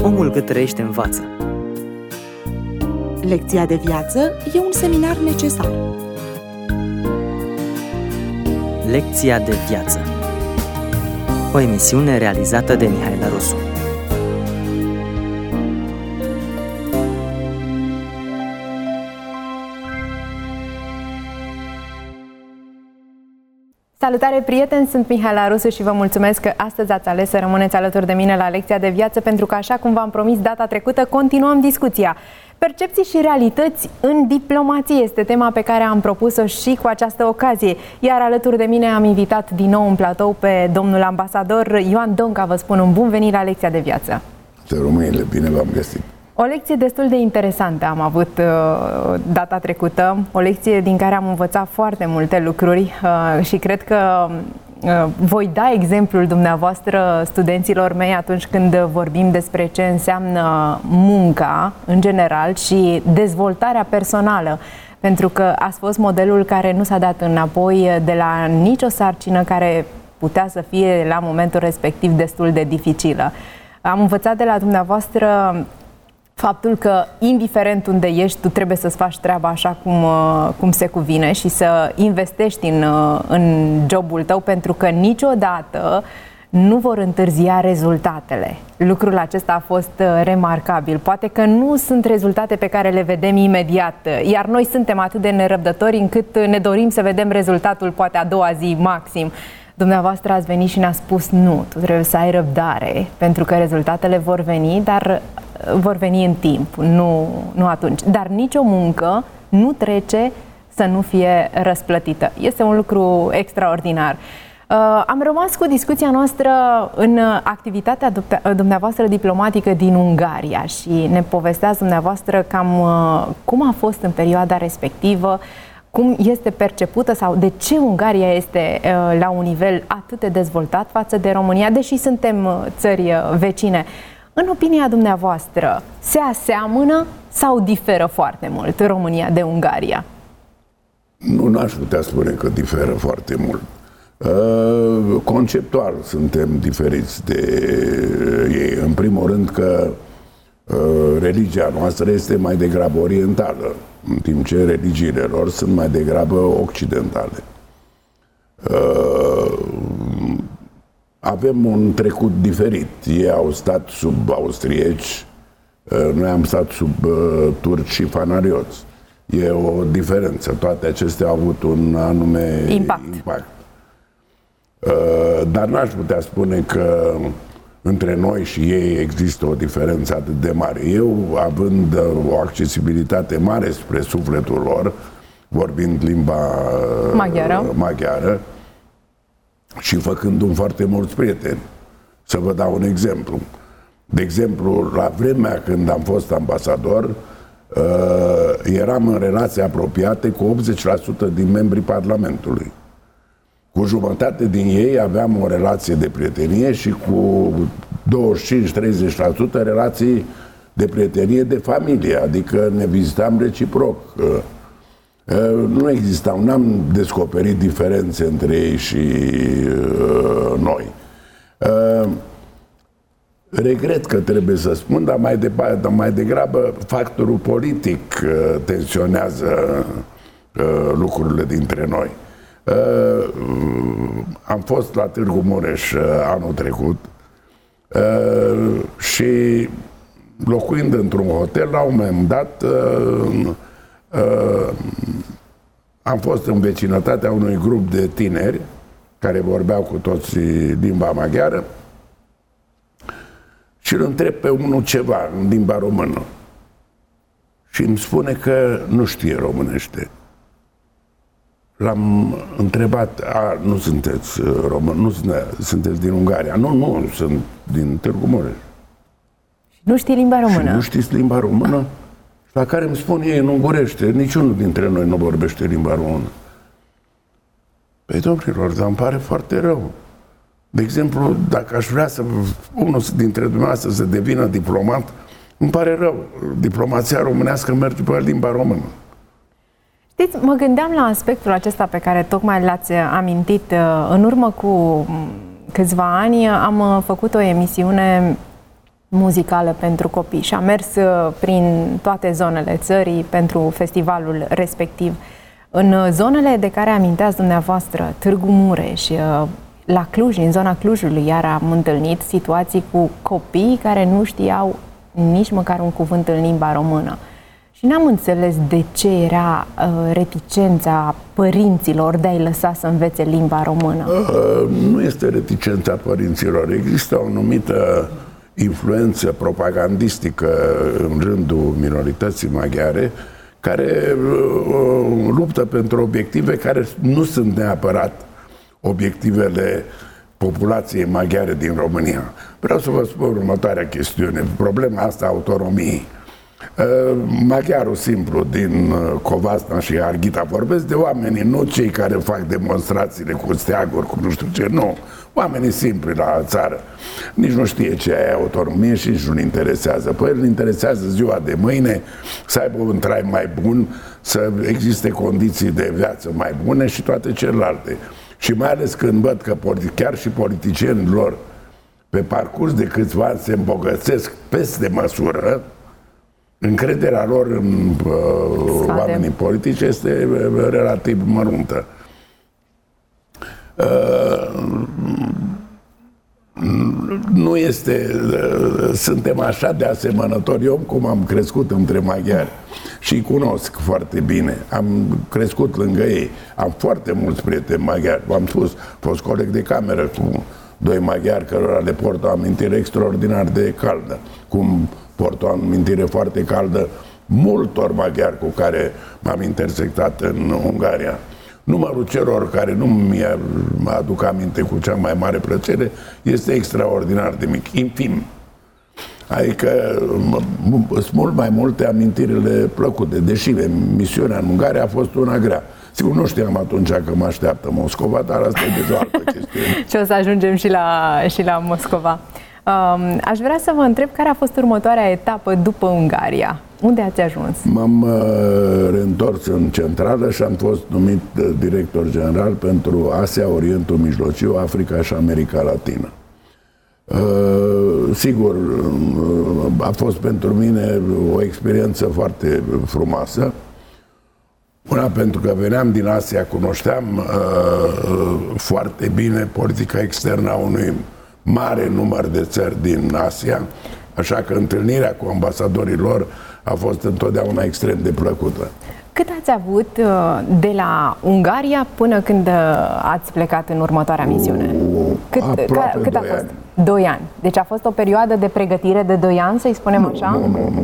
Omul cât trăiește învață. Lecția de viață e un seminar necesar. Lecția de viață. O emisiune realizată de Mihaela Rusu. Salutare, prieteni! Sunt Mihaela Rusu și vă mulțumesc că astăzi ați ales să rămâneți alături de mine la Lecția de viață, pentru că, așa cum v-am promis data trecută, continuăm discuția. Percepții și realități în diplomație este tema pe care am propus-o și cu această ocazie. Iar alături de mine am invitat din nou în platou pe domnul ambasador Ioan Donca. Vă spun un bun venit la Lecția de viață. Românile, bine v-am găsit. O lecție destul de interesantă am avut data trecută, o lecție din care am învățat foarte multe lucruri și cred că voi da exemplul dumneavoastră studenților mei atunci când vorbim despre ce înseamnă munca în general și dezvoltarea personală, pentru că ați fost modelul care nu s-a dat înapoi de la nicio sarcină care putea să fie la momentul respectiv destul de dificilă. Am învățat de la dumneavoastră faptul că, indiferent unde ești, tu trebuie să-ți faci treaba așa cum se cuvine și să investești în jobul tău, pentru că niciodată nu vor întârzia rezultatele. Lucrul acesta a fost remarcabil. Poate că nu sunt rezultate pe care le vedem imediat, iar noi suntem atât de nerăbdători încât ne dorim să vedem rezultatul poate a doua zi maxim. Dumneavoastră ați venit și ne-a spus nu, tu trebuie să ai răbdare, pentru că rezultatele vor veni, dar vor veni în timp, nu atunci. Dar nicio muncă nu trece să nu fie răsplătită. Este un lucru extraordinar. Am rămas cu discuția noastră în activitatea dumneavoastră diplomatică din Ungaria și ne povesteați dumneavoastră cam cum a fost în perioada respectivă, cum este percepută sau de ce Ungaria este la un nivel atât de dezvoltat față de România, deși suntem țări vecine. În opinia dumneavoastră, se aseamănă sau diferă foarte mult România de Ungaria? Nu, n-aș putea spune că diferă foarte mult. Conceptual suntem diferiți de ei. În primul rând că religia noastră este mai degrabă orientală, în timp ce religiile lor sunt mai degrabă occidentale. Avem un trecut diferit. Ei au stat sub austrieci, noi am stat sub turci și fanarioți. E o diferență. Toate acestea au avut un anume impact. Dar n-aș putea spune că între noi și ei există o diferență atât de mare. Eu, având o accesibilitate mare spre sufletul lor, vorbind limba maghiară și făcând foarte mulți prieteni. Să vă dau un exemplu. De exemplu, la vremea când am fost ambasador, eram în relații apropiate cu 80% din membrii Parlamentului. Cu jumătate din ei aveam o relație de prietenie și cu 25-30% relații de prietenie de familie, adică ne vizitam reciproc. Nu existau, n-am descoperit diferențe între ei și noi. Regret că trebuie să spun, dar mai degrabă factorul politic tensionează lucrurile dintre noi. Am fost la Târgu Mureș anul trecut și locuind într-un hotel, la un moment dat am fost în vecinătatea unui grup de tineri care vorbeau cu toți limba maghiară și îl întreb pe unul ceva în limba română și îmi spune că nu știe românește. L-am întrebat, nu sunteți român, nu sunteți din Ungaria. Nu, sunt din Târgu Mureș. Nu știi limba română? Și nu știți limba română? La care îmi spun ei în ungurește, niciunul dintre noi nu vorbește limba română. Păi, domnilor, dar îmi pare foarte rău. De exemplu, dacă aș vrea unul dintre dumneavoastră să devină diplomat, îmi pare rău. Diplomația românească merge pe limba română. Știți, mă gândeam la aspectul acesta pe care tocmai l-ați amintit. În urmă cu câțiva ani am făcut o emisiune muzicală pentru copii și a mers prin toate zonele țării pentru festivalul respectiv. În zonele de care aminteați dumneavoastră, Târgu Mureș, la Cluj, în zona Clujului, iar am întâlnit situații cu copii care nu știau nici măcar un cuvânt în limba română. Și n-am înțeles de ce era reticența părinților de a-i lăsa să învețe limba română. Nu este reticența părinților. Există o anumită influență propagandistică în rândul minorității maghiare care luptă pentru obiective care nu sunt neapărat obiectivele populației maghiare din România. Vreau să vă spun următoarea chestiune. Problema asta a autonomiei. Maghiarul simplu din Covasna și Arghita, vorbesc de oamenii, nu cei care fac demonstrațiile cu steaguri, cu nu știu ce, nu. Oamenii simpli la țară. Nici nu știe ce e autonomie și nici nu-l interesează. Păi îl interesează ziua de mâine, să aibă un trai mai bun, să existe condiții de viață mai bune și toate celelalte. Și mai ales când văd că chiar și politicienii lor pe parcurs de câțiva ani se îmbogățesc peste măsură, încrederea lor în oamenii politici este relativ măruntă. Nu este... Suntem așa de asemănători. Eu, cum am crescut între maghiari și îi cunosc foarte bine, am crescut lângă ei, am foarte mulți prieteni maghiari, v-am spus, fost coleg de cameră cu doi maghiari cărora le port o amintire extraordinar de caldă, cum port o amintire foarte caldă multor maghiari cu care m-am intersectat în Ungaria. Numărul celor care nu mă aduc aminte cu cea mai mare plăcere este extraordinar de mic, infim. Adică sunt mult mai multe amintirile plăcute, deși misiunea în Ungaria a fost una grea. Sigur, nu știam atunci că mă așteaptă Moscova, dar asta e deja o altă chestiune. Și o să ajungem și la Moscova. Aș vrea să vă întreb care a fost următoarea etapă după Ungaria. Unde ați ajuns? M-am reîntors în centrală și am fost numit director general pentru Asia, Orientul Mijlociu, Africa și America Latină. Sigur, a fost pentru mine o experiență foarte frumoasă. Una, pentru că veneam din Asia, cunoșteam foarte bine politica externă a unui mare număr de țări din Asia, așa că întâlnirea cu ambasadorii lor a fost întotdeauna extrem de plăcută. Cât ați avut de la Ungaria până când ați plecat în următoarea misiune? Cât a fost? 2 ani. Deci a fost o perioadă de pregătire de 2 ani, să-i spunem așa?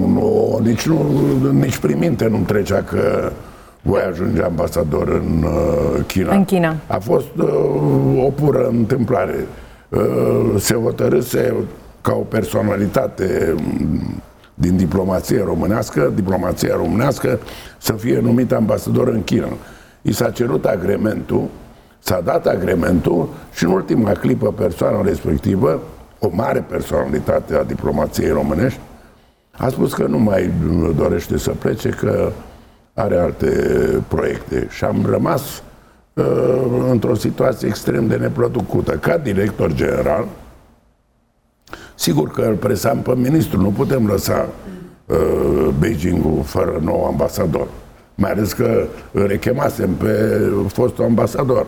Nici prin minte nu-mi trecea că voi ajunge ambasador în China. În China. A fost o pură întâmplare. Se hotărâse ca o personalitate din diplomația românească să fie numit ambasador în China. I s-a cerut agrementul, s-a dat agrementul și în ultima clipă persoana respectivă, o mare personalitate a diplomației românești, a spus că nu mai dorește să plece, că are alte proiecte. Și am rămas într-o situație extrem de neplăcută. Ca director general, sigur că îl presam pe ministru, nu putem lăsa Beijingul fără nou ambasador. Mai ales că îl rechemasem pe fostul ambasador.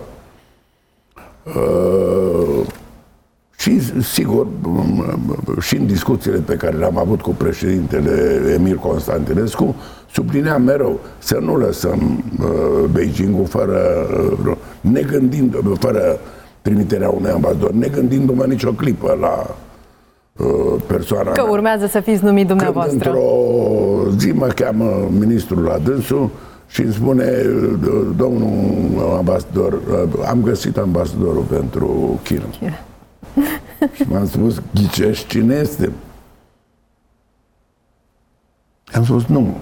Și sigur, și în discuțiile pe care le-am avut cu președintele Emil Constantinescu, sublineam mereu să nu lăsăm Beijingul fără trimiterea unui ambasador, negândindu-mă nicio clipă la persoana că urmează să fiți numit dumneavoastră. Când într-o zi mă cheamă ministrul la dânsul și îmi spune: domnul ambasador, am găsit ambasadorul pentru China. Și m-am spus: ghicești cine este? Am spus: nu.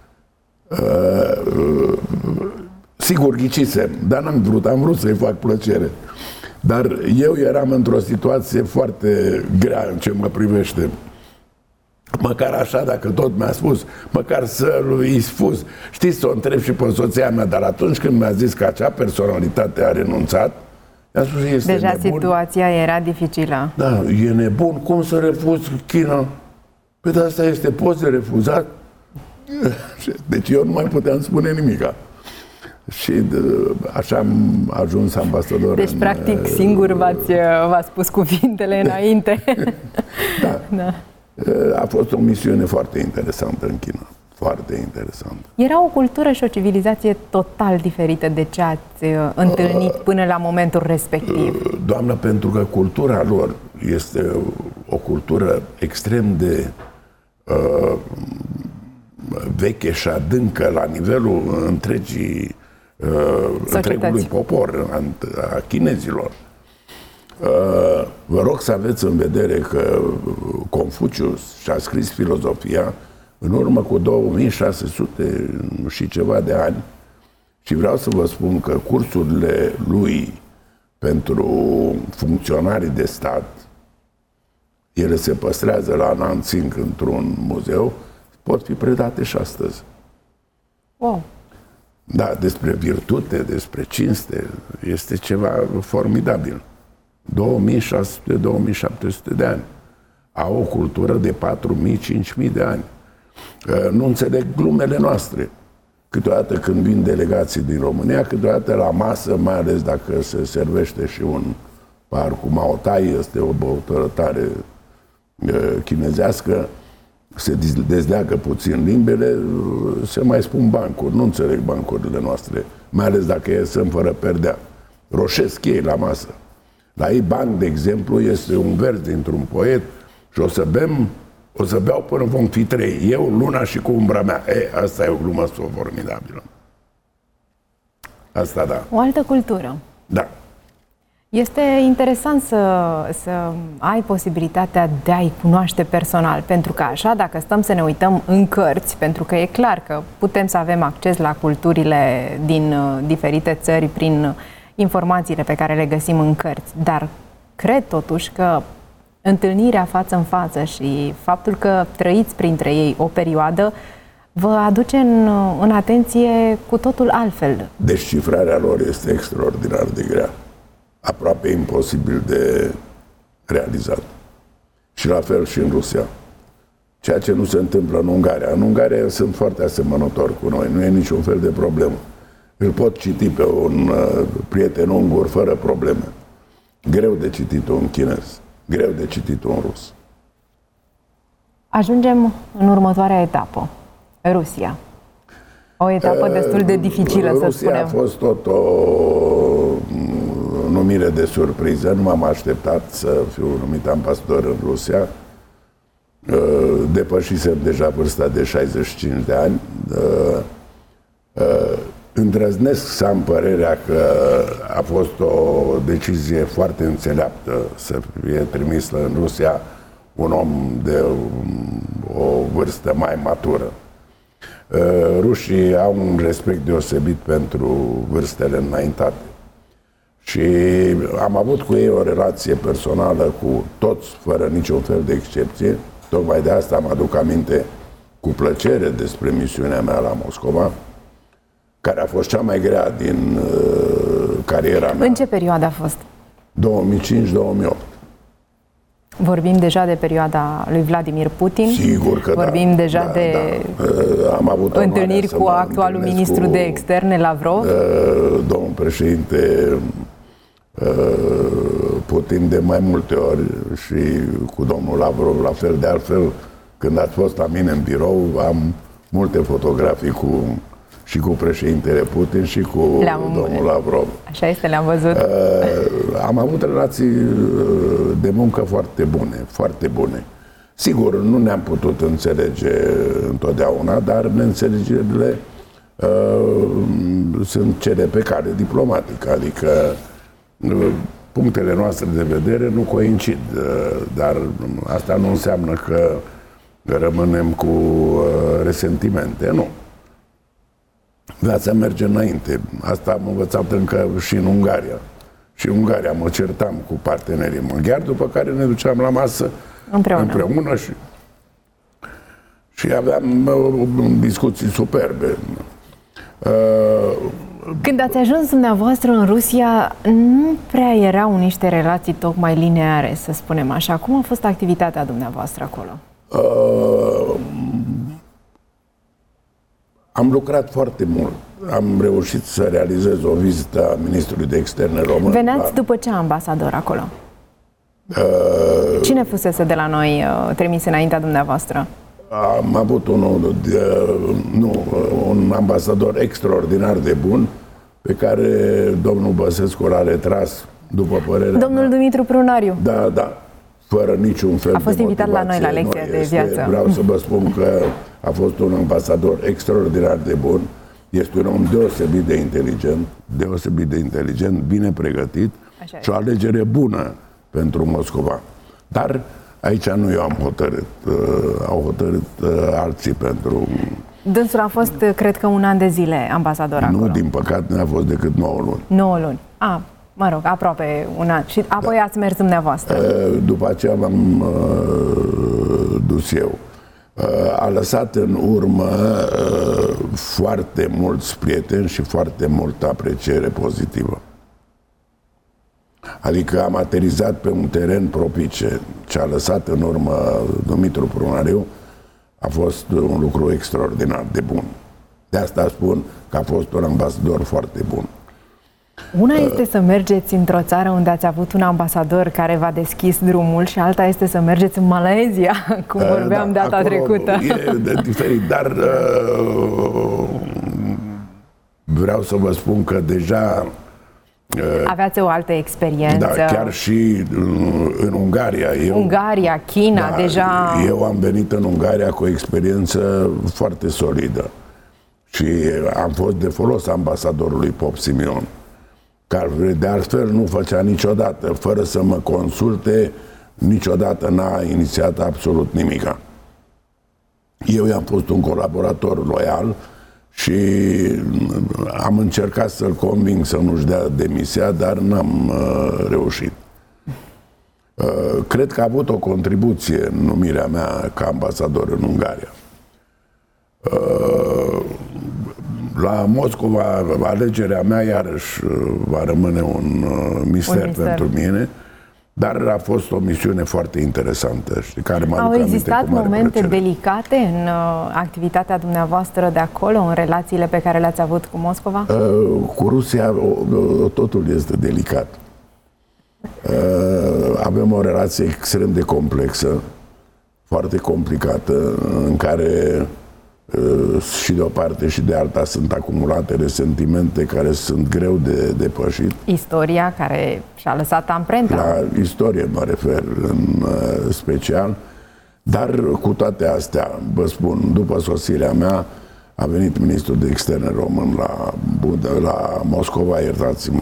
Sigur ghicisem, dar n-am vrut, am vrut să-i fac plăcere. Dar eu eram într-o situație foarte grea în ce mă privește. Măcar așa, dacă tot mi-a spus, măcar să lui spus. Știți, să o întreb și pe soția mea, dar atunci când mi-a zis că acea personalitate a renunțat, i-am spus: este deja nebun. Situația era dificilă. Da, e nebun, cum să refuz China? Păi de asta este, poți de refuzat? Deci eu nu mai puteam spune nimica. Și așa am ajuns ambasador. Deci, practic, singur v-ați spus cuvintele înainte. Da. A fost o misiune foarte interesantă în China. Foarte interesantă. Era o cultură și o civilizație total diferită de ce ați întâlnit până la momentul respectiv. Doamnă, pentru că cultura lor este o cultură extrem de veche și adâncă la nivelul întregului popor, a chinezilor. Vă rog să aveți în vedere că Confucius și-a scris filozofia în urmă cu 2600 și ceva de ani și vreau să vă spun că cursurile lui pentru funcționarii de stat, ele se păstrează la Nanjing într-un muzeu, pot fi predate și astăzi. Wow. Da, despre virtute, despre cinste, este ceva formidabil. 2600-2700 de ani. Au o cultură de 4000-5000 de ani. Nu înțeleg glumele noastre. Câteodată când vin delegații din România, câteodată la masă, mai ales dacă se servește și un par cu Mao Tai, este o băutură tare chinezească, se dezleagă puțin limbele, se mai spun bancuri. Nu înțeleg bancurile noastre, mai ales dacă iesăm fără perdea. Roșesc ei la masă. La ei banc, de exemplu, este un vers dintr-un poet și o să beau până vom fi 3. Eu, luna și cu umbra mea. Asta e o glumă formidabilă. Asta da. O altă cultură. Da. Este interesant să ai posibilitatea de a-i cunoaște personal, pentru că așa, dacă stăm să ne uităm în cărți, pentru că e clar că putem să avem acces la culturile din diferite țări prin informațiile pe care le găsim în cărți, dar cred totuși că întâlnirea față în față și faptul că trăiți printre ei o perioadă vă aduce în atenție cu totul altfel. Descifrarea lor este extraordinar de grea. Aproape imposibil de realizat. Și la fel și în Rusia. Ceea ce nu se întâmplă în Ungaria. În Ungaria sunt foarte asemănători cu noi. Nu e niciun fel de problemă. Îl pot citi pe un prieten ungur fără probleme. Greu de citit un chinez. Greu de citit un rus. Ajungem în următoarea etapă. Rusia. O etapă destul de dificilă, Rusia să spunem. A fost tot o numire de surpriză. Nu m-am așteptat să fiu numit ambasador în Rusia. Depășisem deja vârsta de 65 de ani. Îndrăznesc să am părerea că a fost o decizie foarte înțeleaptă să fie trimis în Rusia un om de o vârstă mai matură. Rușii au un respect deosebit pentru vârstele înaintate. Și am avut cu ei o relație personală cu toți, fără niciun fel de excepție. Tocmai de asta mă aduc aminte cu plăcere despre misiunea mea la Moscova, care a fost cea mai grea din cariera mea. În ce perioadă a fost? 2005-2008. Vorbim deja de perioada lui Vladimir Putin. Sigur că vorbim deja de am avut întâlniri cu actualul ministru de externe, Lavrov. Domnul președinte Putin de mai multe ori și cu domnul Lavrov la fel. De altfel, când ați fost la mine în birou, am multe fotografii și cu președintele Putin și cu domnul Lavrov. Așa este, le-am văzut. Am avut relații de muncă foarte bune, foarte bune. Sigur, nu ne-am putut înțelege întotdeauna, dar neînțelegerile sunt cele pe cale diplomatică, adică punctele noastre de vedere nu coincid, dar asta nu înseamnă că rămânem cu resentimente, nu. Viața merge înainte. Asta am învățat încă și în Ungaria. Și în Ungaria mă certam cu partenerii maghiari, după care ne duceam la masă împreună și aveam discuții superbe. Când ați ajuns dumneavoastră în Rusia, nu prea erau niște relații tocmai lineare, să spunem așa. Cum a fost activitatea dumneavoastră acolo? Am lucrat foarte mult. Am reușit să realizez o vizită a ministrului de externe român. Veneați după ce ambasador acolo? Cine fusese de la noi trimis înaintea dumneavoastră? Am avut un ambasador extraordinar de bun, pe care domnul Băsescu l-a retras, după părerea Domnul mea. Dumitru Prunariu. Da, fără niciun fel de A fost invitat la noi la lecția de viață. Vreau să vă spun că a fost un ambasador extraordinar de bun. Este un om deosebit de inteligent, bine pregătit și o alegere bună pentru Moscova. Dar aici nu eu am hotărât, au hotărât alții pentru... Dânsul a fost, cred că, 1 an de zile ambasador acolo. Nu, din păcate, n-a fost decât 9 luni. 9 luni. Mă rog, aproape 1 an. Și apoi ați mers dumneavoastră. După aceea m-am dus eu. A lăsat în urmă foarte mulți prieteni și foarte multă apreciere pozitivă. Adică am aterizat pe un teren propice. Ce a lăsat în urmă Dumitru Prunariu a fost un lucru extraordinar de bun. De asta spun că a fost un ambasador foarte bun. Una este să mergeți într-o țară unde ați avut un ambasador care v-a deschis drumul și alta este să mergeți în Malaysia, cum vorbeam data trecută. E diferit, dar vreau să vă spun că deja aveați o altă experiență. Da, chiar și în Ungaria. Ungaria, China, deja... Eu am venit în Ungaria cu o experiență foarte solidă și am fost de folos ambasadorului Pop Simion, care de altfel nu făcea niciodată, fără să mă consulte, niciodată n-a inițiat absolut nimica. Eu i-am fost un colaborator loial și am încercat să-l conving să nu-și dea demisia, dar n-am reușit. Cred că a avut o contribuție în numirea mea ca ambasador în Ungaria. La Moscova, alegerea mea iarăși va rămâne un mister pentru mine, dar a fost o misiune foarte interesantă și care m-a Au existat momente delicate în activitatea dumneavoastră de acolo, în relațiile pe care le-ați avut cu Moscova? Cu Rusia totul este delicat. Avem o relație extrem de complexă, foarte complicată, în care și de o parte și de alta sunt acumulate resentimente care sunt greu de depășit. Istoria care și-a lăsat amprenta. La istorie mă refer în special, dar cu toate astea, vă spun, după sosirea mea a venit ministrul de externe român la Moscova, iertați-mă,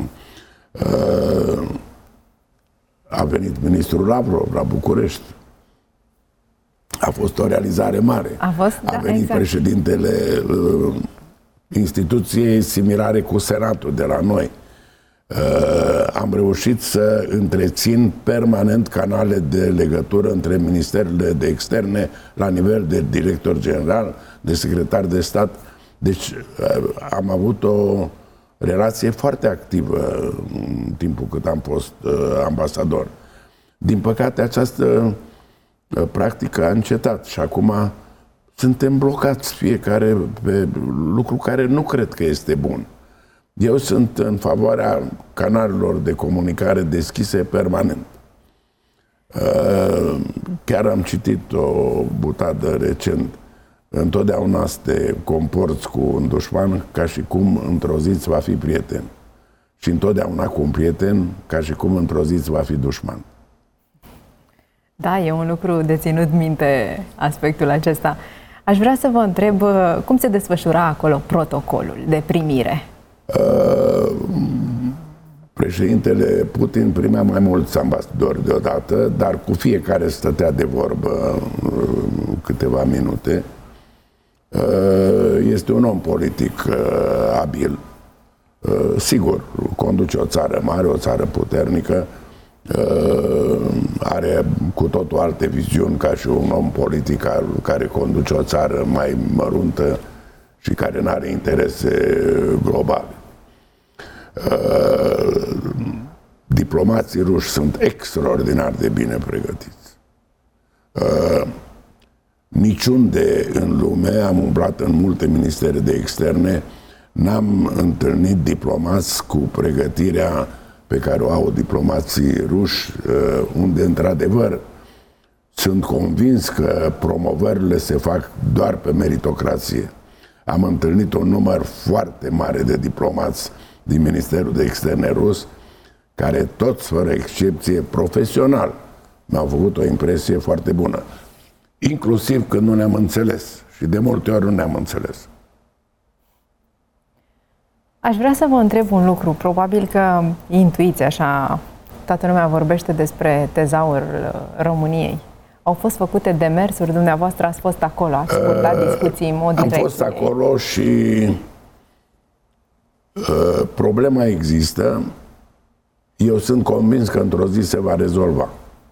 a venit ministrul Lavrov la București. A fost o realizare mare. A venit președintele instituției similare cu Senatul de la noi. Am reușit să întrețin permanent canale de legătură între ministerele de externe la nivel de director general, de secretar de stat. Deci am avut o relație foarte activă în timpul cât am fost ambasador. Din păcate, această practică a încetat și acum suntem blocați fiecare pe lucru care nu cred că este bun. Eu sunt în favoarea canalelor de comunicare deschise permanent. Chiar am citit o butadă recent. Întotdeauna să te comporți cu un dușman ca și cum într-o zi îți va fi prieten. Și întotdeauna cu un prieten ca și cum într-o zi îți va fi dușman. Da, e un lucru de ținut minte aspectul acesta. Aș vrea să vă întreb cum se desfășura acolo protocolul de primire? Președintele Putin primea mai mulți ambasadori deodată, dar cu fiecare stătea de vorbă câteva minute. Este un om politic abil. Sigur, conduce o țară mare, o țară puternică, are cu totul alte viziuni ca și un om politic care conduce o țară mai măruntă și care nu are interese globale. Diplomații ruși sunt extraordinar de bine pregătiți. Niciunde în lume, am umblat în multe ministere de externe, n-am întâlnit diplomați cu pregătirea pe care o au diplomații ruși, unde într-adevăr sunt convins că promovările se fac doar pe meritocrație. Am întâlnit un număr foarte mare de diplomați din Ministerul de Externe rus, care toți, fără excepție, profesional, mi-au făcut o impresie foarte bună. Inclusiv când nu ne-am înțeles. Și de multe ori nu ne-am înțeles. Aș vrea să vă întreb un lucru. Probabil că intuiți așa, toată lumea vorbește despre tezaurul României. Au fost făcute demersuri, dumneavoastră ați fost acolo, ați purtat discuții în mod direct. Am fost acolo și problema există. Eu sunt convins că într-o zi se va rezolva.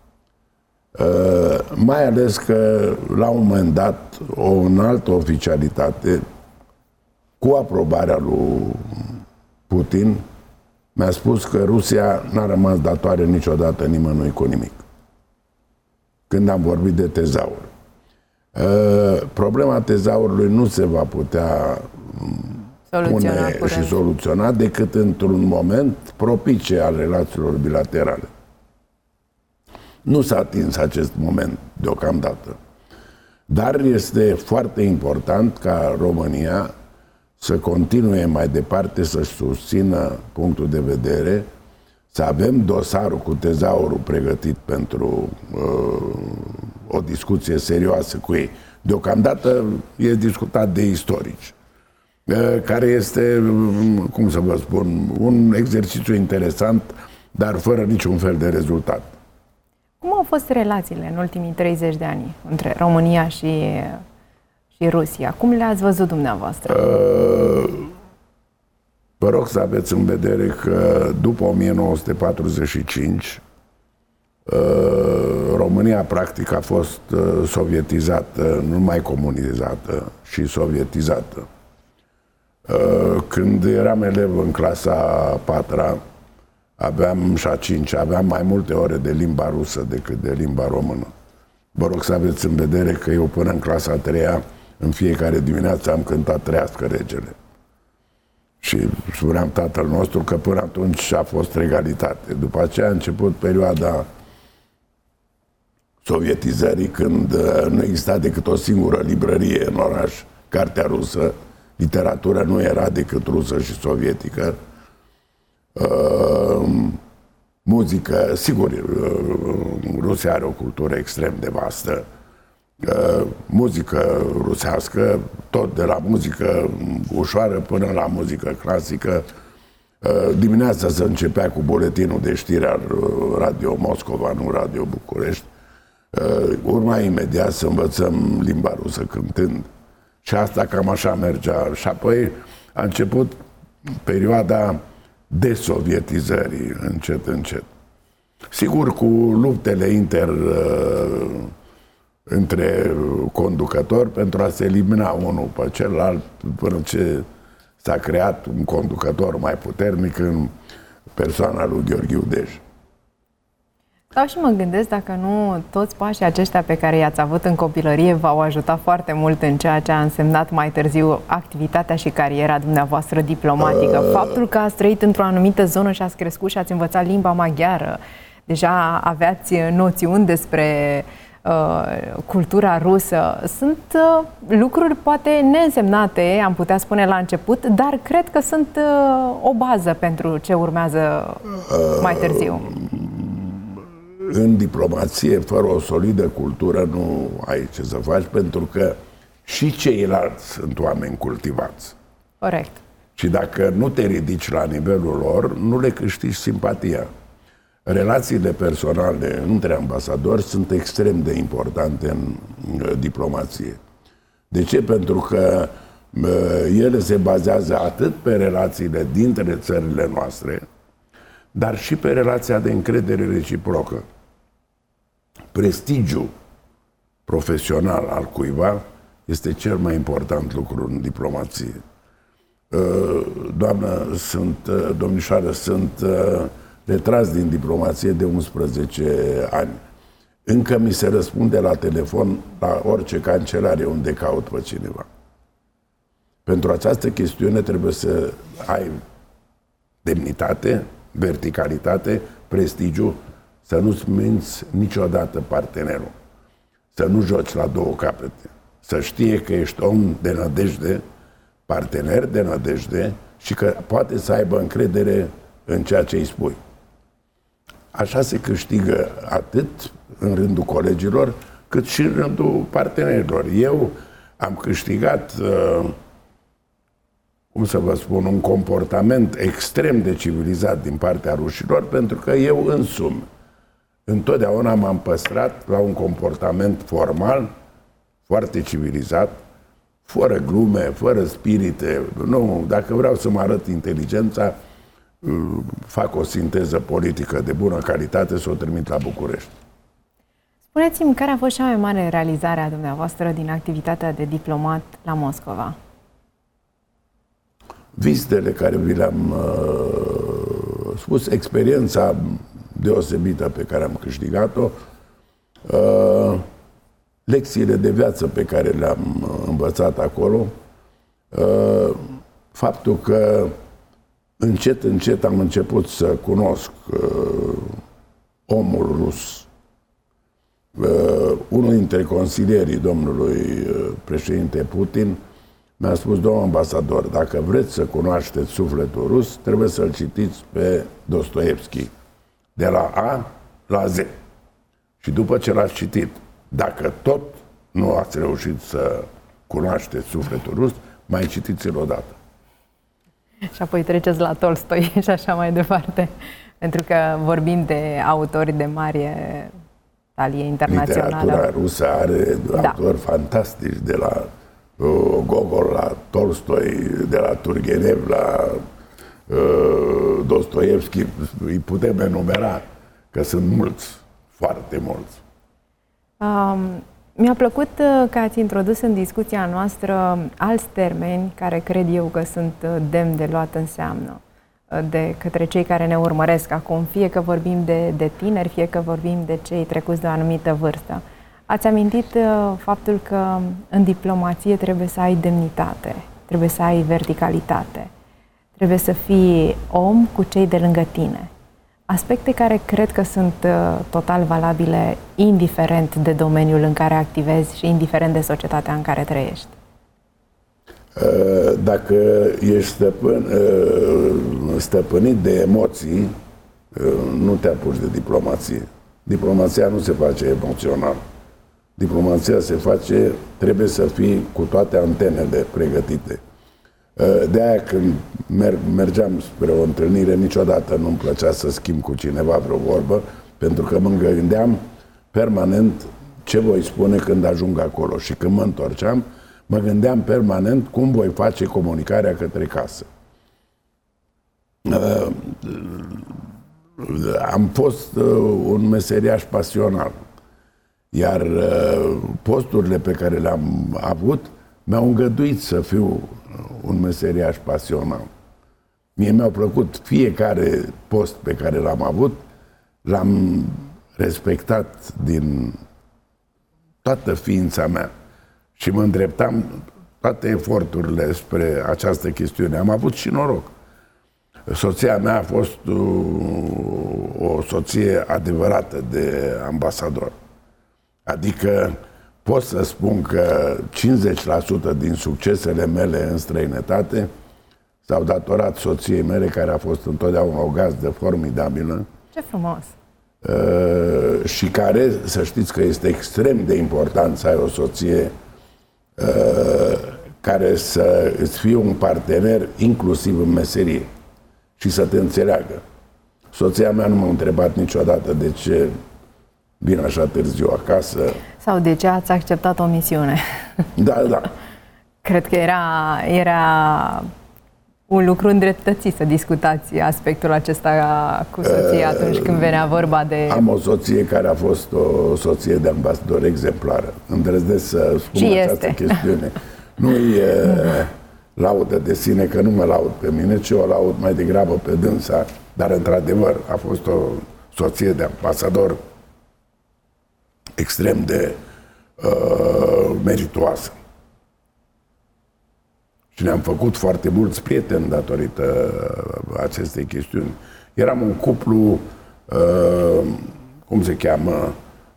Mai ales că la un moment dat o înaltă oficialitate cu aprobarea lui Putin mi-a spus că Rusia n-a rămas datoare niciodată nimănui cu nimic. Când am vorbit de tezaur. Problema tezaurului nu se va putea pune și soluționa decât într-un moment propice al relațiilor bilaterale. Nu s-a atins acest moment deocamdată. Dar este foarte important ca România să continue mai departe să-și susțină punctul de vedere, să avem dosarul cu tezaurul pregătit pentru o discuție serioasă cu ei. Deocamdată e discutat de istorici, care este, cum să vă spun, un exercițiu interesant, dar fără niciun fel de rezultat. Cum au fost relațiile în ultimii 30 de ani între România și Rusia? Cum le-ați văzut dumneavoastră? Vă rog să aveți în vedere că după 1945 România practic a fost sovietizată, nu mai comunizată, și sovietizată. Când eram elev în clasa a 4-a, aveam și a 5-a, aveam mai multe ore de limba rusă decât de limba română. Vă rog să aveți în vedere că eu până în clasa a 3-a, în fiecare dimineață am cântat Trăiască regele. Și spuneam tatăl nostru că până atunci a fost egalitate. După aceea a început perioada sovietizării, când nu exista decât o singură librărie în oraș, cartea rusă, literatura nu era decât rusă și sovietică. Muzică, sigur, Rusia are o cultură extrem de vastă. Muzică rusească, tot de la muzică ușoară până la muzică clasică. Dimineața se începea cu buletinul de știri al Radio Moscova, nu Radio București. Urma imediat să învățăm limba rusă cântând. Și asta cam așa mergea. Și apoi a început perioada desovietizării, încet, încet. Sigur, cu luptele între conducători pentru a se elimina unul pe celălalt, până ce s-a creat un conducător mai puternic în persoana lui Gheorghe Udej. Stau și mă gândesc dacă nu toți pașii aceștia pe care i-ați avut în copilărie v-au ajutat foarte mult în ceea ce a însemnat mai târziu activitatea și cariera dumneavoastră diplomatică. Faptul că ați trăit într-o anumită zonă și ați crescut și ați învățat limba maghiară, deja aveați noțiuni despre cultura rusă. Sunt lucruri poate neînsemnate, am putea spune la început, dar cred că sunt o bază pentru ce urmează mai târziu. În diplomație, fără o solidă cultură, nu ai ce să faci, pentru că și ceilalți sunt oameni cultivați. Corect. Și dacă nu te ridici la nivelul lor, nu le câștigi simpatia. Relațiile personale între ambasadori sunt extrem de importante în diplomație. De ce? Pentru că ele se bazează atât pe relațiile dintre țările noastre, dar și pe relația de încredere reciprocă. Prestigiul profesional al cuiva este cel mai important lucru în diplomație. Domnișoară, sunt retras din diplomație de 11 ani. încă mi se răspunde la telefon la orice cancelare unde caut pe cineva. Pentru această chestiune trebuie să ai demnitate, verticalitate, prestigiu, să nu-ți minți niciodată partenerul. Să nu joci la două capete. Să știe că ești om de nădejde, partener de nădejde și că poate să aibă încredere în ceea ce îi spui. Așa se câștigă atât în rândul colegilor, cât și în rândul partenerilor. Eu am câștigat, cum să vă spun, un comportament extrem de civilizat din partea rușilor, pentru că eu însumi întotdeauna m-am păstrat la un comportament formal, foarte civilizat, fără glume, fără spirite. Nu, dacă vreau să mă arăt inteligența, fac o sinteză politică de bună calitate, să o trimit la București. Spuneți-mi, care a fost cea mai mare realizare a dumneavoastră din activitatea de diplomat la Moscova? Vizitele care vi le-am spus, experiența deosebită pe care am câștigat-o, lecțiile de viață pe care le-am învățat acolo, faptul că încet, încet am început să cunosc omul rus. Unul dintre consilierii domnului președinte Putin mi-a spus: domnul ambasador, dacă vreți să cunoașteți sufletul rus, trebuie să-l citiți pe Dostoevski, de la A la Z. Și după ce l-ați citit, dacă tot nu ați reușit să cunoașteți sufletul rus, mai citiți-l odată. Și apoi treceți la Tolstoi și așa mai departe. Pentru că vorbim de autori de mare talie internațională. Literatura rusă are autori fantastici, de la Gogol la Tolstoi, de la Turgenev la Dostoevski. Îi putem enumera, că sunt mulți, foarte mulți. Mi-a plăcut că ați introdus în discuția noastră alți termeni care cred eu că sunt demn de luat în seamă de către cei care ne urmăresc acum, fie că vorbim de tineri, fie că vorbim de cei trecuți de o anumită vârstă. Ați amintit faptul că în diplomație trebuie să ai demnitate, trebuie să ai verticalitate, trebuie să fii om cu cei de lângă tine. Aspecte care cred că sunt total valabile, indiferent de domeniul în care activezi și indiferent de societatea în care trăiești. Dacă ești stăpânit de emoții, nu te apuci de diplomație. Diplomația nu se face emoțional. Diplomația se face, trebuie să fii cu toate antenele pregătite. De-aia când mergeam spre o întâlnire, niciodată nu-mi plăcea să schimb cu cineva vreo vorbă, pentru că mă gândeam permanent ce voi spune când ajung acolo. Și când mă întorceam, mă gândeam permanent cum voi face comunicarea către casă. Am fost un meseriaș pasional, iar posturile pe care le-am avut mi-au îngăduit să fiu un meseriaș pasional. Mie mi-au plăcut fiecare post pe care l-am avut, l-am respectat din toată ființa mea și mă îndreptam toate eforturile spre această chestiune. Am avut și noroc. Soția mea a fost o soție adevărată de ambasador. Adică pot să spun că 50% din succesele mele în străinătate s-au datorat soției mele, care a fost întotdeauna o gazdă formidabilă. Ce frumos! Și care, să știți că este extrem de important să ai o soție care să îți fie un partener inclusiv în meserie și să te înțeleagă. Soția mea nu m-a întrebat niciodată de ce vin așa târziu acasă. Sau de ce ați acceptat o misiune. Da, da. Cred că era un lucru îndreptățit să discutați aspectul acesta cu soția atunci când venea vorba de... Am o soție care a fost o soție de ambasador exemplară. Îndrăznesc să spun această chestiune. Nu e laudă de sine, că nu mă laud pe mine, ci o laud mai degrabă pe dânsa, dar într-adevăr a fost o soție de ambasador extrem de meritoasă. Și ne-am făcut foarte mulți prieteni datorită acestei chestiuni. Eram un cuplu, cum se cheamă,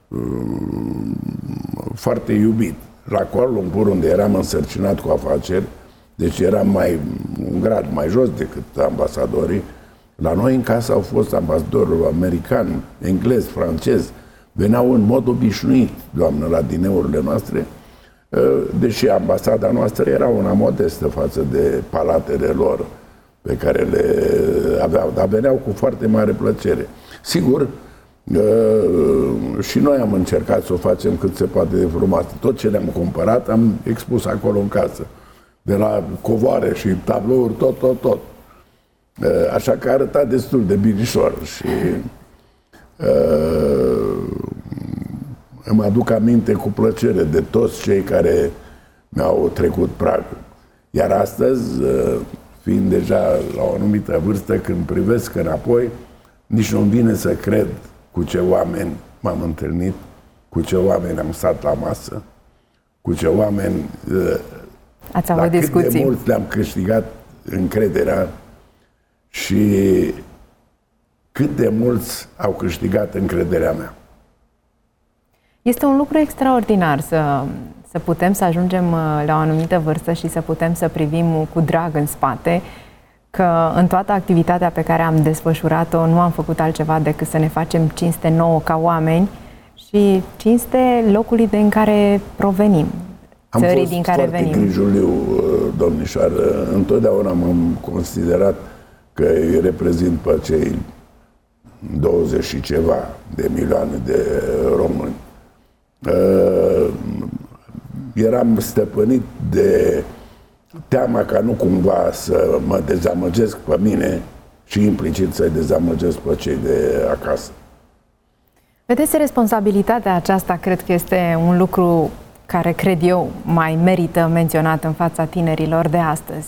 foarte iubit. La Kuala Lumpur, unde eram însărcinat cu afaceri, deci eram un grad mai jos decât ambasadorii, la noi în casă au fost ambasadorul american, englez, francez, veneau în mod obișnuit, doamnă, la dineurile noastre, deși ambasada noastră era una modestă față de palatele lor pe care le aveau, dar veneau cu foarte mare plăcere. Sigur, și noi am încercat să o facem cât se poate de frumos. Tot ce ne-am cumpărat am expus acolo în casă. De la covoare și tablouri, tot. Așa că arăta destul de binișor și îmi aduc aminte cu plăcere de toți cei care mi-au trecut pragul. Iar astăzi, fiind deja la o anumită vârstă, când privesc înapoi, nici nu-mi vine să cred cu ce oameni m-am întâlnit, cu ce oameni am stat la masă, cu ce oameni ați avut discuții. Cât de mult le-am câștigat încrederea și cât de mulți au câștigat încrederea mea. Este un lucru extraordinar să putem să ajungem la o anumită vârstă și să putem să privim cu drag în spate că în toată activitatea pe care am desfășurat-o nu am făcut altceva decât să ne facem cinste nouă ca oameni și cinste locului din care provenim, țării din care venim. Am fost foarte grijuliu, domnișoară. Întotdeauna m-am considerat că îi reprezint pe cei 20 și ceva de milioane de români. Eram stăpânit de teama ca nu cumva să mă dezamăgesc pe mine și implicit să-i dezamăgesc pe cei de acasă. Vedeți, responsabilitatea aceasta cred că este un lucru care, cred eu, mai merită menționat în fața tinerilor de astăzi.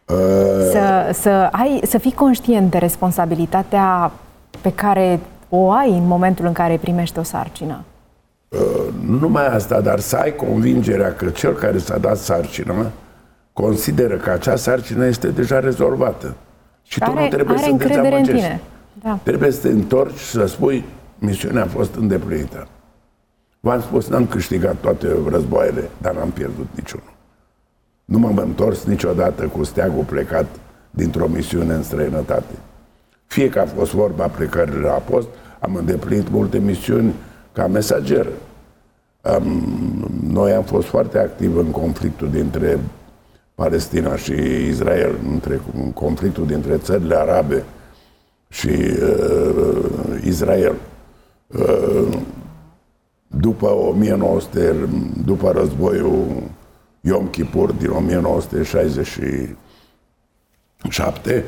Să fii conștient de responsabilitatea pe care o ai în momentul în care primești o sarcină. Nu numai asta, dar să ai convingerea că cel care s-a dat sarcină consideră că acea sarcină este deja rezolvată. Și tu nu trebuie să te dezamăgești. Da. Trebuie să te întorci și să spui, misiunea a fost îndeplinită. V-am spus, n-am câștigat toate războaiele, dar n-am pierdut niciunul. Nu m-am întors niciodată cu steagul plecat dintr-o misiune în străinătate. Fie că a fost vorba plecării la post, am îndeplinit multe misiuni ca mesager. Noi am fost foarte activi în conflictul dintre Palestina și Israel, în conflictul dintre țările arabe și Israel. După războiul Yom Kippur din 1967,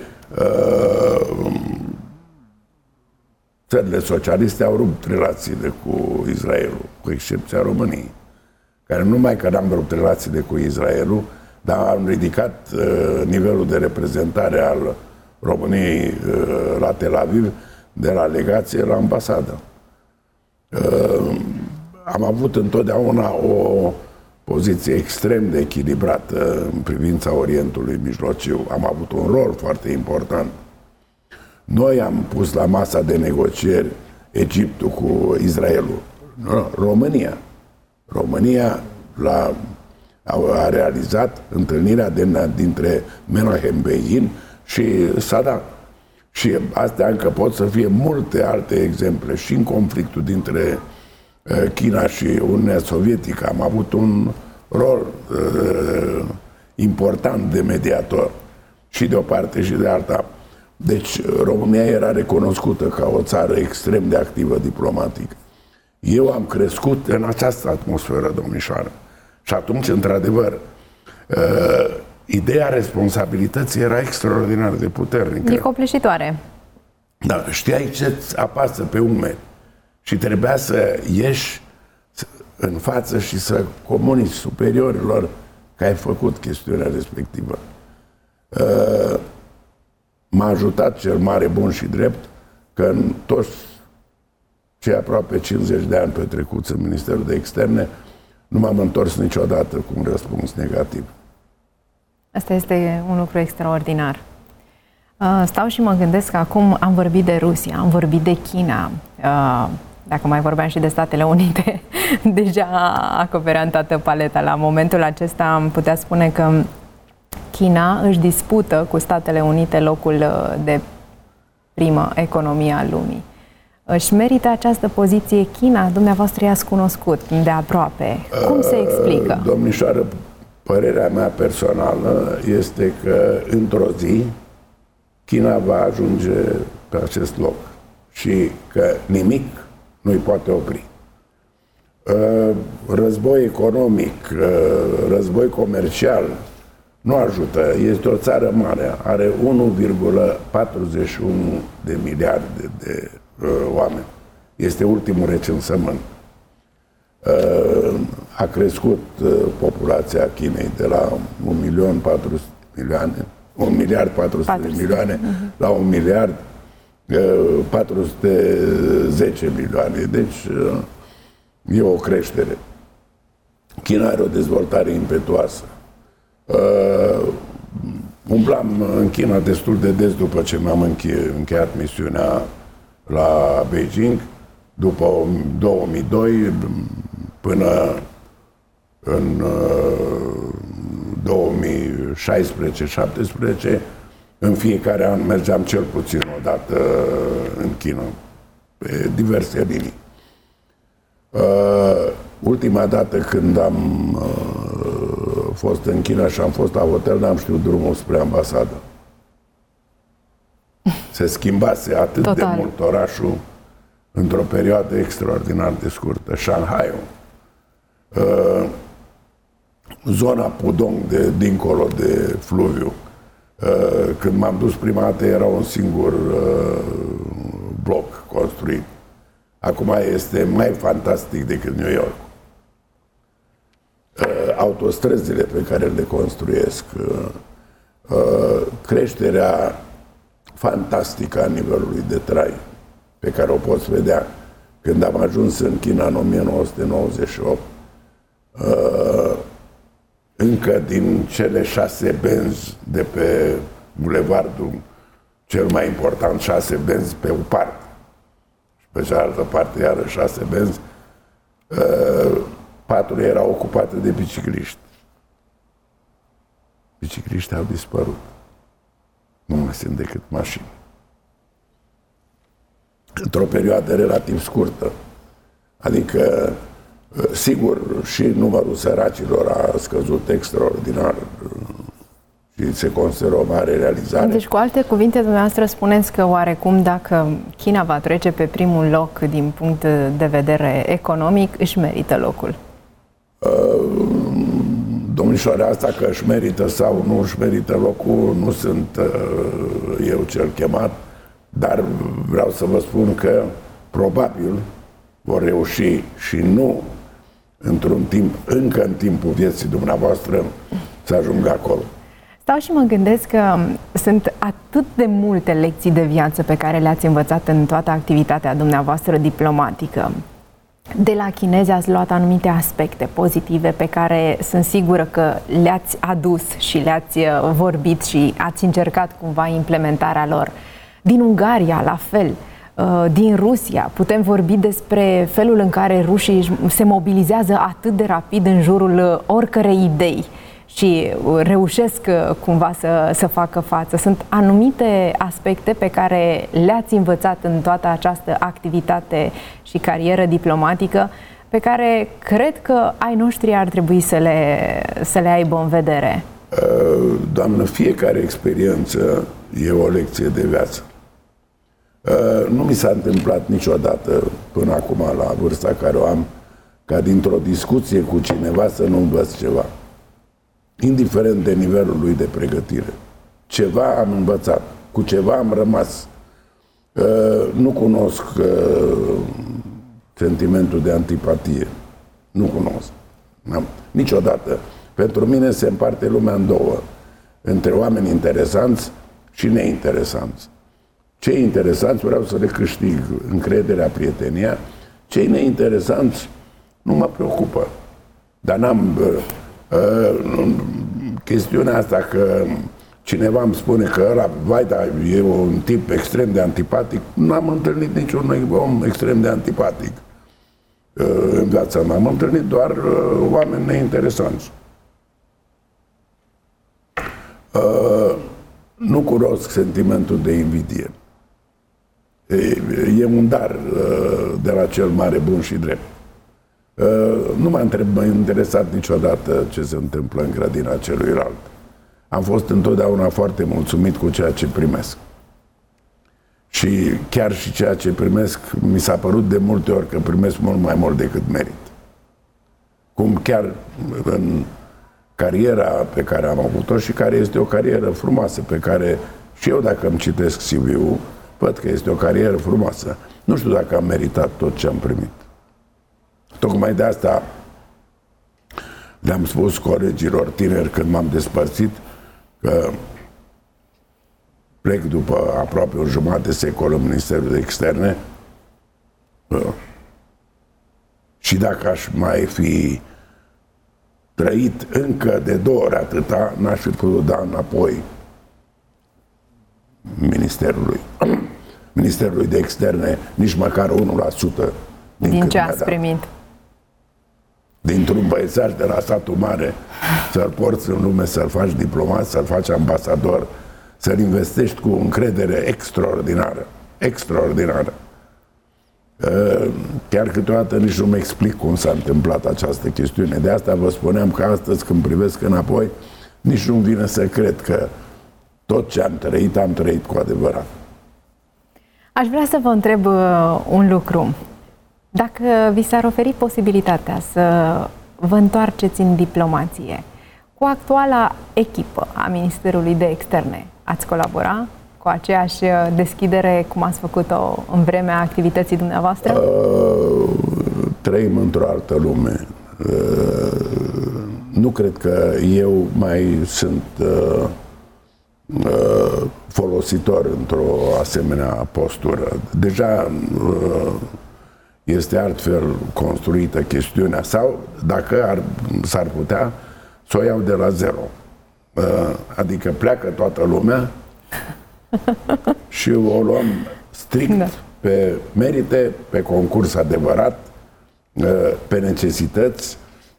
țările socialiste au rupt relațiile cu Israelul, cu excepția României, care nu numai că n-am rupt relațiile cu Israelul, dar am ridicat nivelul de reprezentare al României la Tel Aviv, de la legație la ambasadă. Am avut întotdeauna o poziție extrem de echilibrată în privința Orientului Mijlociu. Am avut un rol foarte important. Noi am pus la masa de negocieri Egiptul cu Israelul. România a realizat întâlnirea dintre Menachem Begin și Saddam. Și astea încă pot să fie multe alte exemple. Și în conflictul dintre China și Uniunea Sovietică am avut un rol important de mediator și de o parte și de alta. Deci România era recunoscută ca o țară extrem de activă diplomatic. Eu am crescut în această atmosferă, domnișoară. Și atunci, într-adevăr, ideea responsabilității era extraordinar de puternică. E copleșitoare. Da, știai ce-ți apasă pe umeri și trebuia să ieși în față și să comunici superiorilor că ai făcut chestiunea respectivă. M-a ajutat cel mare bun și drept că în toți cei aproape 50 de ani petrecuți în Ministerul de Externe, nu m-am întors niciodată cu un răspuns negativ. Asta este un lucru extraordinar. Stau și mă gândesc că acum am vorbit de Rusia, am vorbit de China, dacă mai vorbeam și de Statele Unite, deja acopeream toată paleta. La momentul acesta am putea spune că China își dispută cu Statele Unite locul de primă economie a lumii. Își merită această poziție China? Dumneavoastră i-ați cunoscut de aproape. Cum se explică? Domnișoară, părerea mea personală este că într-o zi China va ajunge pe acest loc și că nimic nu îi poate opri. Război economic, război comercial nu ajută. Este o țară mare, are 1,41 de miliarde de oameni. Este ultimul recensământ. A crescut populația Chinei de la 1.400.000.000 la 1.410.000.000. Deci e o creștere. China are o dezvoltare impetuoasă. Umblam în China destul de des după ce mi-am încheiat misiunea la Beijing, după 2002 până în 2016-17, în fiecare an mergeam cel puțin o dată în China, pe diverse linii. Ultima dată când am fost în China și am fost la hotel, n-am știut drumul spre ambasadă. Se schimbase atât de mult orașul într-o perioadă extraordinar de scurtă. Shanghai-ul, zona Pudong de dincolo de fluviu. Când m-am dus prima dată era un singur bloc construit. Acum este mai fantastic decât New York. Autostrăzile pe care le construiesc, creșterea fantastică a nivelului de trai pe care o poți vedea. Când am ajuns în China în 1998, încă din cele 6 benzi de pe bulevardul cel mai important, 6 benzi pe o parte și pe cealaltă parte iară 6 benzi, 4 erau ocupate de bicicliști. Bicicliștii au dispărut. Nu mai sunt decât mașini. Într-o perioadă relativ scurtă. Adică, sigur, și numărul săracilor a scăzut extraordinar și se consideră o mare realizare. Deci, cu alte cuvinte, dumneavoastră spuneți că oarecum dacă China va trece pe primul loc din punct de vedere economic, își merită locul. Domnișoare, asta că își merită sau nu își merită locul, nu sunt eu cel chemat, dar vreau să vă spun că probabil vor reuși și nu într-un timp, încă în timpul vieții dumneavoastră, să ajungă acolo. Stau și mă gândesc că sunt atât de multe lecții de viață pe care le-ați învățat în toată activitatea dumneavoastră diplomatică. De la chinezi ați luat anumite aspecte pozitive pe care sunt sigură că le-ați adus și le-ați vorbit și ați încercat cumva implementarea lor. Din Ungaria, la fel. Din Rusia, putem vorbi despre felul în care rușii se mobilizează atât de rapid în jurul oricărei idei și reușesc cumva să facă față. Sunt anumite aspecte pe care le-ați învățat în toată această activitate și carieră diplomatică pe care cred că ai noștri ar trebui să le aibă în vedere. Doamnă, fiecare experiență e o lecție de viață. Nu mi s-a întâmplat niciodată până acum, la vârsta care o am, ca dintr-o discuție cu cineva să nu învăț ceva. Indiferent de nivelul lui de pregătire. Ceva am învățat, cu ceva am rămas. Nu cunosc sentimentul de antipatie. Nu cunosc. Niciodată. Pentru mine se împarte lumea în două. Între oameni interesanți și neinteresanți. Cei interesanți vreau să le câștig încrederea, prietenia, cei neinteresanți nu mă preocupă. Dar n-am chestiunea asta că cineva îmi spune că ăla, vai, da, e un tip extrem de antipatic. N-am întâlnit niciun om extrem de antipatic în viața mea. Am întâlnit doar oameni neinteresanți. Nu cunosc sentimentul de invidie. E un dar de la cel mare, bun și drept. Nu m-a interesat niciodată ce se întâmplă în grădina celuilalt. Am fost întotdeauna foarte mulțumit cu ceea ce primesc. Și chiar și ceea ce primesc, mi s-a părut de multe ori că primesc mult mai mult decât merit. Cum chiar în cariera pe care am avut-o și care este o carieră frumoasă, pe care și eu, dacă îmi citesc CV-ul, văd că este o carieră frumoasă. Nu știu dacă am meritat tot ce am primit. Tocmai de asta le-am spus colegilor tineri când m-am despărțit că plec după aproape o jumătate de secol în Ministerul de Externe și dacă aș mai fi trăit încă de 2 ori atâta, n-aș fi putut da înapoi Ministerului de Externe nici măcar 1% din ce ați primit. Dintr-un băiețaș de la satul mare, să-l porți în lume, să-l faci diplomat, să-l faci ambasador, să-l investești cu încredere extraordinară. Extraordinară. Chiar câteodată nici nu-mi explic cum s-a întâmplat această chestiune. De asta vă spuneam că astăzi, când privesc înapoi, nici nu-mi vine să cred că tot ce am trăit cu adevărat. Aș vrea să vă întreb un lucru. Dacă vi s-ar oferi posibilitatea să vă întoarceți în diplomație, cu actuala echipă a Ministerului de Externe, ați colabora cu aceeași deschidere cum ați făcut-o în vremea activității dumneavoastră? Trăim într-o altă lume. Nu cred că eu mai sunt folositor într-o asemenea postură. Deja este altfel construită chestiunea sau, dacă s-ar putea, să o iau de la zero. Adică pleacă toată lumea și o luăm strict pe merite, pe concurs adevărat, pe necesități.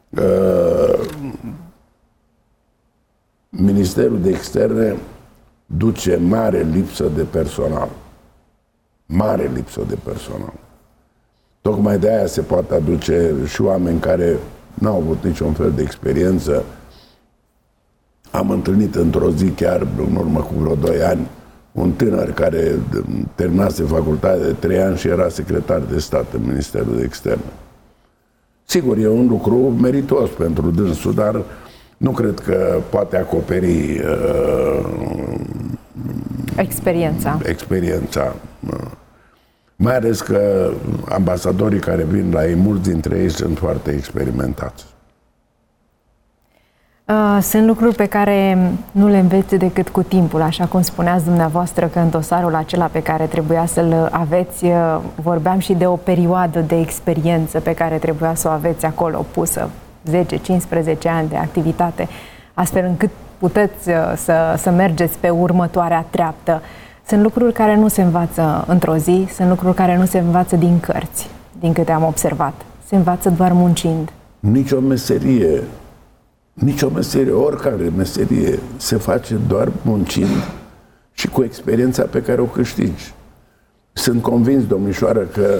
Ministerul de Externe duce mare lipsă de personal. Mare lipsă de personal. Tocmai de aia se poate aduce și oameni care n-au avut niciun fel de experiență. Am întâlnit într-o zi, chiar în urmă cu vreo 2 ani, un tânăr care terminase facultatea de 3 ani și era secretar de stat în Ministerul de Externe. Sigur, e un lucru meritos pentru dânsul, dar nu cred că poate acoperi experiența. Mai ales că ambasadorii care vin la ei, mulți dintre ei sunt foarte experimentați. Sunt lucruri pe care nu le înveți decât cu timpul, așa cum spuneați dumneavoastră că în dosarul acela pe care trebuia să-l aveți, vorbeam și de o perioadă de experiență pe care trebuia să o aveți acolo pusă, 10-15 ani de activitate, astfel încât puteți să mergeți pe următoarea treaptă. Sunt lucruri care nu se învață într-o zi, sunt lucruri care nu se învață din cărți, din câte am observat. Se învață doar muncind. Nicio meserie, oricare meserie se face doar muncind și cu experiența pe care o câștigi. Sunt convins, domnișoară, că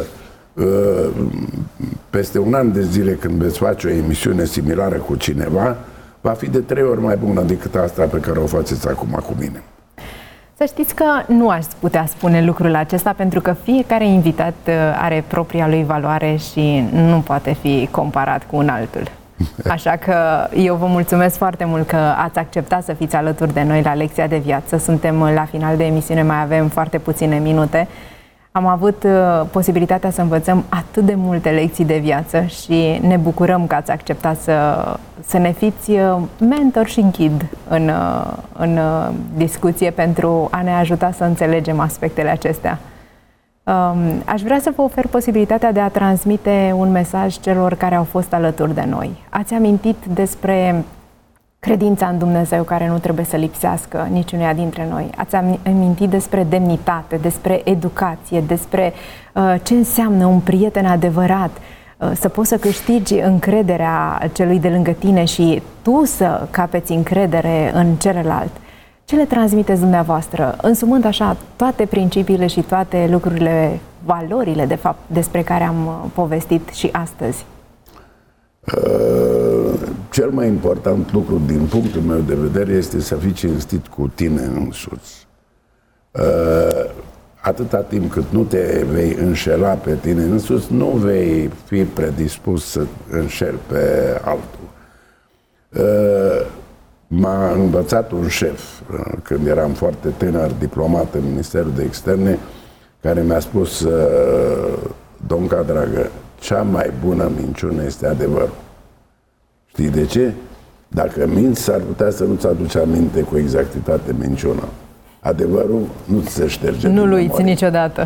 peste 1 an de zile, când veți face o emisiune similară cu cineva, va fi de 3 ori mai bună decât asta pe care o faceți acum cu mine. Să știți că nu aș putea spune lucrul acesta, pentru că fiecare invitat are propria lui valoare și nu poate fi comparat cu un altul. Așa că eu vă mulțumesc foarte mult că ați acceptat să fiți alături de noi la Lecția de Viață. Suntem la final de emisiune, mai avem foarte puține minute. Am avut posibilitatea să învățăm atât de multe lecții de viață și ne bucurăm că ați acceptat să ne fiți mentor și ghid în discuție pentru a ne ajuta să înțelegem aspectele acestea. Aș vrea să vă ofer posibilitatea de a transmite un mesaj celor care au fost alături de noi. Ați amintit despre credința în Dumnezeu care nu trebuie să lipsească niciunuia dintre noi. Ați amintit despre demnitate, despre educație, despre ce înseamnă un prieten adevărat, să poți să câștigi încrederea celui de lângă tine și tu să capeți încredere în celălalt. Ce le transmiteți dumneavoastră, însumând așa toate principiile și toate lucrurile, valorile, de fapt, despre care am povestit și astăzi? Cel mai important lucru din punctul meu de vedere este să fii cinstit cu tine însuți. Atâta timp cât nu te vei înșela pe tine însuți, nu vei fi predispus să înșeli pe altul. M-a învățat un șef, când eram foarte tânăr, diplomat în Ministerul de Externe, care mi-a spus: Donca dragă, cea mai bună minciună este adevărul. Știi de ce? Dacă minți, s-ar putea să nu-ți aduci aminte cu exactitate minciuna. Adevărul nu ți se șterge. Nu-l uiți niciodată.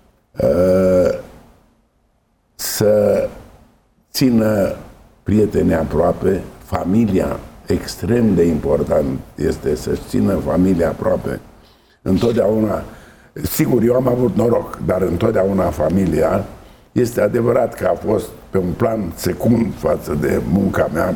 Să țină prietenii aproape, familia, extrem de important este să-și țină familia aproape. Întotdeauna, sigur, eu am avut noroc, dar întotdeauna familia, este adevărat că a fost pe un plan secund față de munca mea.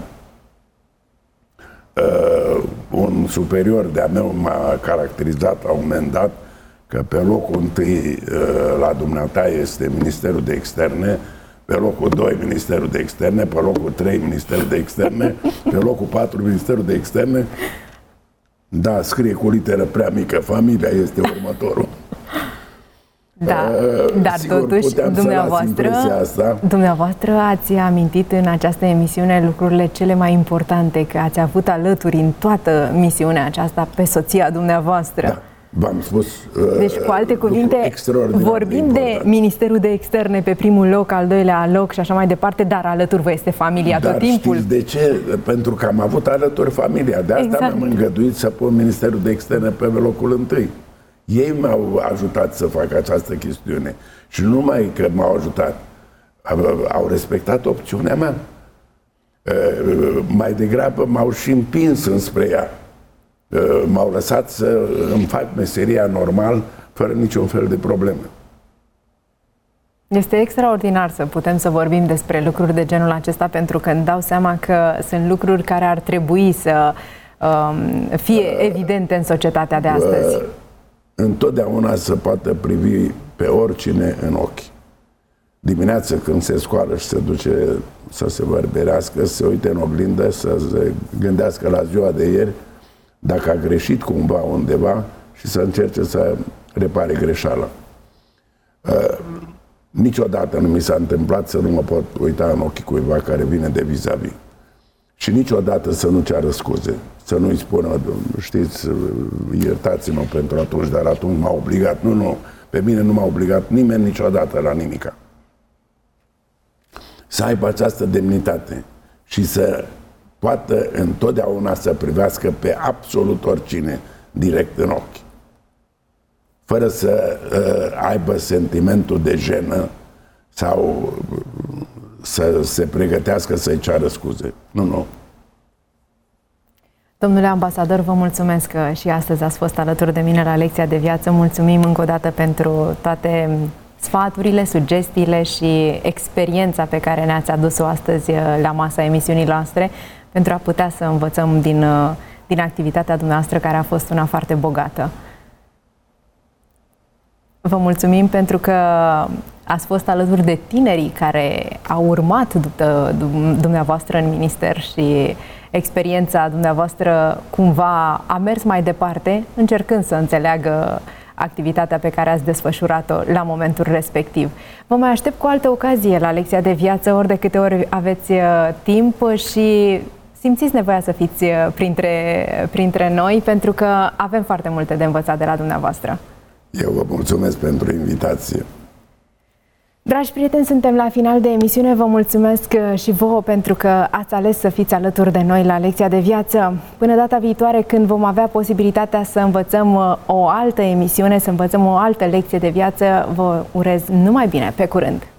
Un superior de-a meu m-a caracterizat la un moment dat că pe locul 1 la dumneata este Ministerul de Externe, pe locul 2 Ministerul de Externe, pe locul 3 Ministerul de Externe, pe locul 4 Ministerul de Externe. Da, scrie cu literă prea mică, familia este următorul. Da, dar sigur, totuși dumneavoastră ați amintit în această emisiune lucrurile cele mai importante, că ați avut alături în toată misiunea aceasta pe soția dumneavoastră. Da, v-am spus. Deci, cu alte cuvinte, vorbim de Ministerul de Externe pe primul loc, al doilea loc și așa mai departe, dar alături vă este familia tot timpul. Știți de ce? Pentru că am avut alături familia. De asta mi-am îngăduit să pun Ministerul de Externe pe locul 1. Ei m-au ajutat să fac această chestiune. Și nu numai că m-au ajutat, au respectat opțiunea mea. Mai degrabă m-au și împins înspre ea. M-au lăsat să îmi fac meseria normal, fără niciun fel de probleme. Este extraordinar să putem să vorbim despre lucruri de genul acesta, pentru că îmi dau seama că sunt lucruri care ar trebui să fie evidente în societatea de astăzi. Întotdeauna se poate privi pe oricine în ochi. Dimineața când se scoală și se duce să se vărberească, să se uite în oglindă, să se gândească la ziua de ieri, dacă a greșit cumva undeva și să încerce să repare greșeala. Niciodată nu mi s-a întâmplat să nu mă pot uita în ochii cuiva care vine de vis-a-vis. Și niciodată să nu ceară scuze, să nu-i spună: știți, iertați-mă pentru atunci, dar atunci m-a obligat. Nu, pe mine nu m-a obligat nimeni niciodată la nimica. Să aibă această demnitate și să poată întotdeauna să privească pe absolut oricine direct în ochi, fără să aibă sentimentul de jenă sau să se pregătească să-i ceară scuze. Nu. Domnule ambasador, vă mulțumesc că și astăzi ați fost alături de mine la Lecția de Viață. Mulțumim încă o dată pentru toate sfaturile, sugestiile și experiența pe care ne-ați adus-o astăzi la masa emisiunii noastre, pentru a putea să învățăm din activitatea dumneavoastră, care a fost una foarte bogată. Vă mulțumim pentru că ați fost alături de tinerii care au urmat dumneavoastră în minister și experiența dumneavoastră cumva a mers mai departe, încercând să înțeleagă activitatea pe care ați desfășurat-o la momentul respectiv. Vă mai aștept cu altă ocazie la Lecția de Viață, ori de câte ori aveți timp și simțiți nevoia să fiți printre noi, pentru că avem foarte multe de învățat de la dumneavoastră. Eu vă mulțumesc pentru invitație. Dragi prieteni, suntem la final de emisiune. Vă mulțumesc și vouă pentru că ați ales să fiți alături de noi la Lecția de Viață. Până data viitoare, când vom avea posibilitatea să învățăm o altă emisiune, să învățăm o altă lecție de viață, vă urez numai bine. Pe curând!